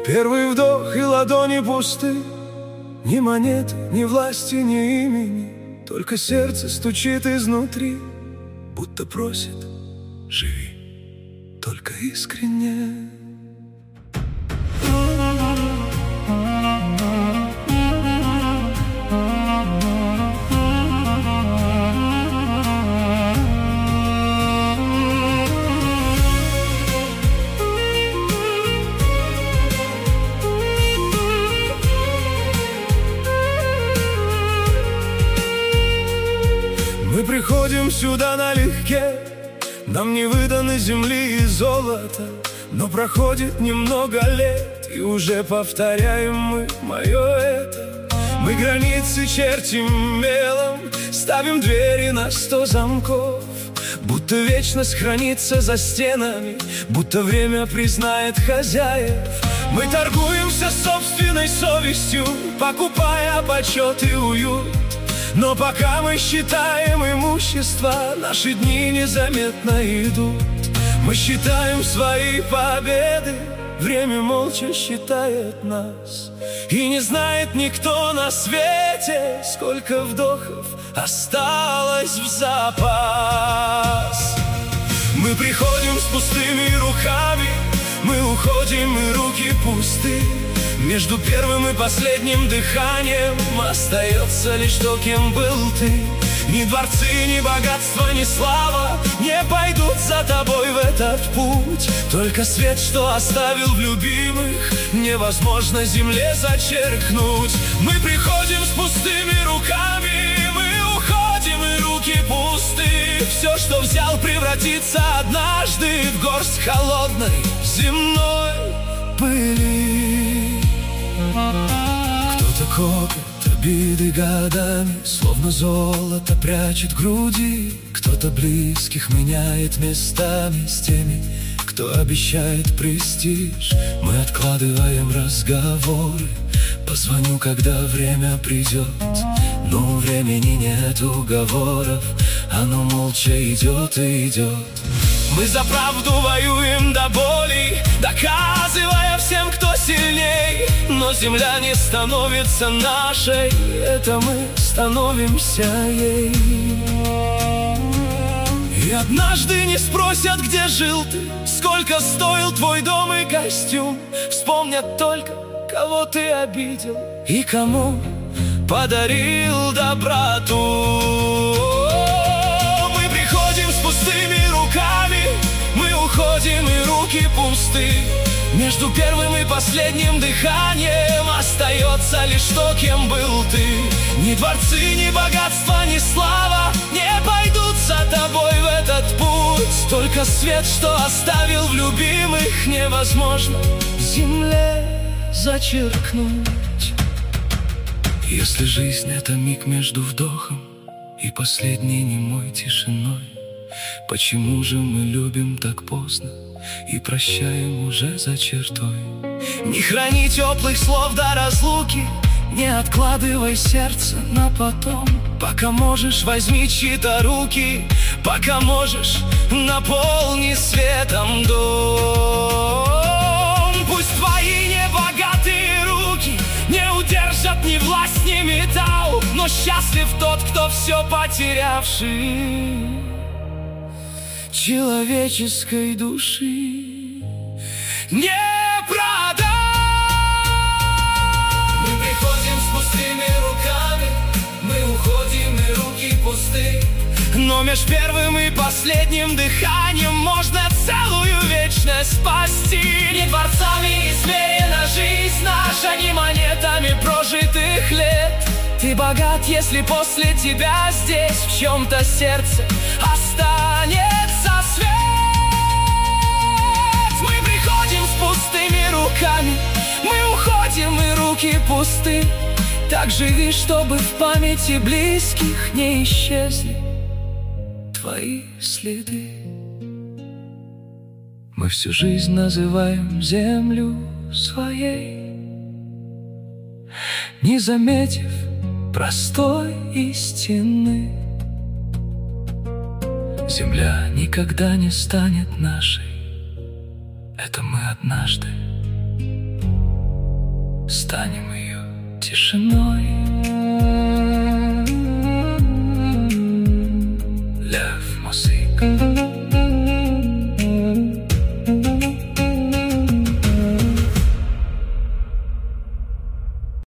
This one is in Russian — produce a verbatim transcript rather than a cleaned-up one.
Первый вдох и ладони пусты, ни монет, ни власти, ни имени, только сердце стучит изнутри, будто просит: живи только искренне. Мы приходим сюда налегке, нам не выданы земли и золота, но проходит немного лет, и уже повторяем мы мое это. Мы границы чертим мелом, ставим двери на сто замков, будто вечность хранится за стенами, будто время признает хозяев. Мы торгуемся собственной совестью, покупая почет и уют. Но пока мы считаем имущество, наши дни незаметно идут. Мы считаем свои победы, время молча считает нас. И не знает никто на свете, сколько вдохов осталось в запас. Мы приходим с пустыми руками, мы уходим, и руки пусты. Между первым и последним дыханием остается лишь то, кем был ты. Ни дворцы, ни богатство, ни слава не пойдут за тобой в этот путь. Только свет, что оставил в любимых, невозможно земле зачеркнуть. Мы приходим с пустыми руками, мы уходим, и руки пусты. Все, что взял, превратится однажды в горсть холодной земной пыли. Кто-то копит обиды годами, словно золото прячет в груди. Кто-то близких меняет местами с теми, кто обещает престиж. Мы откладываем разговоры, позвоню, когда время придет. Но у времени нет уговоров, оно молча идет и идет. Мы за правду воюем до боли, доказывая всем, кто сильней. Но земля не становится нашей, это мы становимся ей. И однажды не спросят, где жил ты, сколько стоил твой дом и костюм. Вспомнят только, кого ты обидел и кому подарил доброту. Мы приходим с пустыми руками, мы уходим, и руки пусты. Между первым и последним дыханием остается лишь то, кем был ты. Ни дворцы, ни богатство, ни слава не пойдут за тобой в этот путь. Только свет, что оставил в любимых, невозможно земле зачеркнуть. Если жизнь — это миг между вдохом и последней немой тишиной, почему же мы любим так поздно и прощаем уже за чертой? Не храни теплых слов до разлуки, не откладывай сердце на потом. Пока можешь, возьми чьи-то руки, пока можешь, наполни светом дом. Пусть твои небогатые руки не удержат ни власть, ни металл, но счастлив тот, кто все потерявший человеческой души не продал. Мы приходим с пустыми руками, мы уходим, и руки пусты. Но меж первым и последним дыханием можно целую вечность спасти. Не дворцами измерена жизнь наша, ни монетами прожитых лет. Ты богат, если после тебя здесь в чьем-то сердце останется свет. Мы приходим с пустыми руками, мы уходим, и руки пусты. Так живи, чтобы в памяти близких не исчезли твои следы. Мы всю жизнь называем землю своей, не заметив простой истины. Земля никогда не станет нашей, это мы однажды станем ее тишиной. Love music.